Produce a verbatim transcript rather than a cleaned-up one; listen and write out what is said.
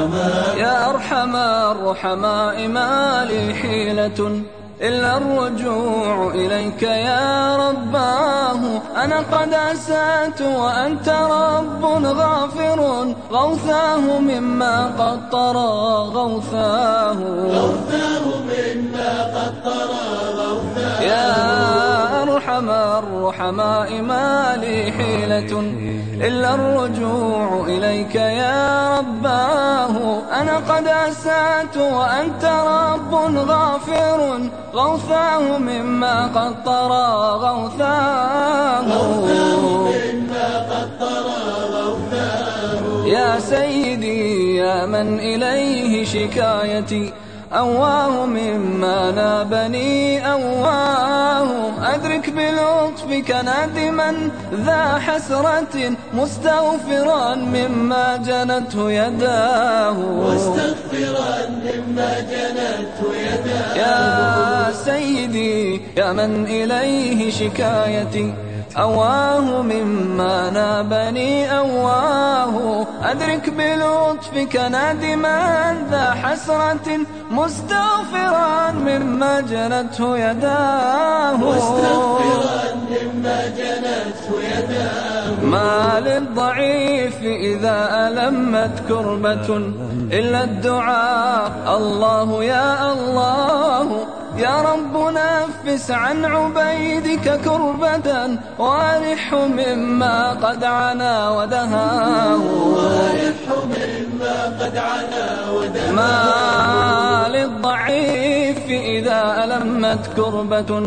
الرحماء يا أرحم الرحماء ما لي حيلة إلا الرجوع إليك يا رباه. أنا قد أسأت وأنت رب غافر، غوثاه مما قد طرى غوثاه، غوثاه مما قد طرى غوثاه. يا أرحم الرحماء ما لي حيلة إلا الرجوع إليك يا رباه. أنا قد أسأت وأنت رب غافر، غوثاه مما قد طرى غوثاه، غوثاه مما قد طرى غوثاه. يا سيدي يا من إليه شكايتي، أواه مما نابني أواه. أدرك بلطفك نادما ذا حسرة، مستغفرا مما جنته يداه، مستغفرا مما جنته يداه. يا سيدي يا من إليه شكايتي، أواه مما نابني أواه. أدرك بلطفك نادما ذا حسرة، مستغفرا مما جنته يداه، مستغفرا مما جنته يداه. ما للضعيف إذا ألمت كربة إلا الدعاء، الله يا الله. يا رب نفس عن عبيدك كربة، وارح مما قد عنا ودهاه، وارح مما قد عنا ودهاه. ما للضعيف إذا ألمت كربة